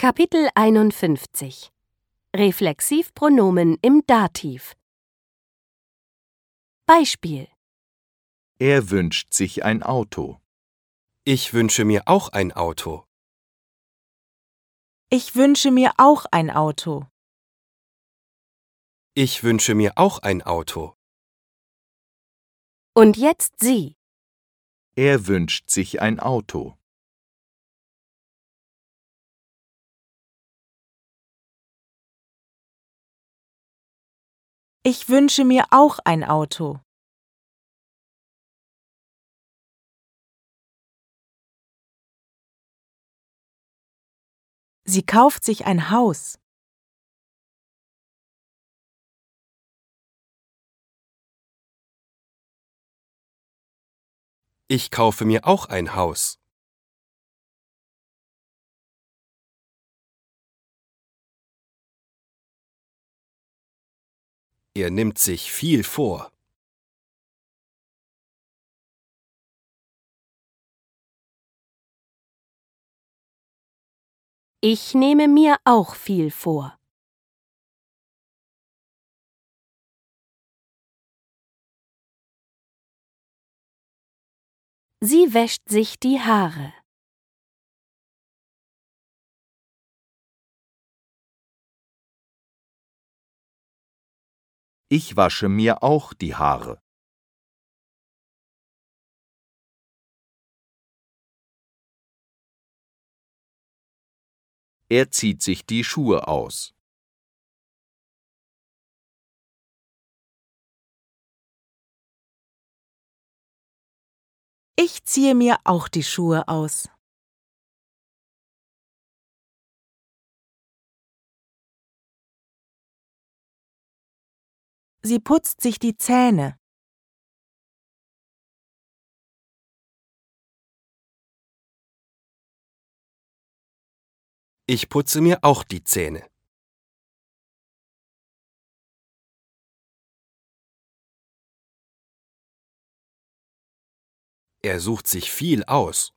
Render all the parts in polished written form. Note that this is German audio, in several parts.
Kapitel 51 Reflexivpronomen im Dativ. Beispiel: Er wünscht sich ein Auto. Ich wünsche mir auch ein Auto. Ich wünsche mir auch ein Auto. Ich wünsche mir auch ein Auto. Und jetzt Sie. Er wünscht sich ein Auto. Ich wünsche mir auch ein Auto. Sie kauft sich ein Haus. Ich kaufe mir auch ein Haus. Er nimmt sich viel vor. Ich nehme mir auch viel vor. Sie wäscht sich die Haare. Ich wasche mir auch die Haare. Er zieht sich die Schuhe aus. Ich ziehe mir auch die Schuhe aus. Sie putzt sich die Zähne. Ich putze mir auch die Zähne. Er sucht sich viel aus.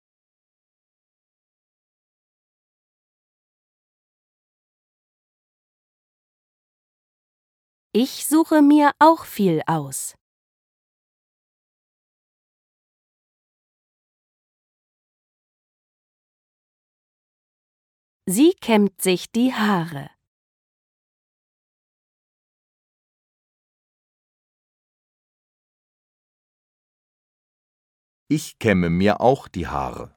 Ich suche mir auch viel aus. Sie kämmt sich die Haare. Ich kämme mir auch die Haare.